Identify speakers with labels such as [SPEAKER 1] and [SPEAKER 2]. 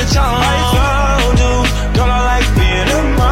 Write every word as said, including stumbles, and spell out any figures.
[SPEAKER 1] the charm. I found you, girl, I like being a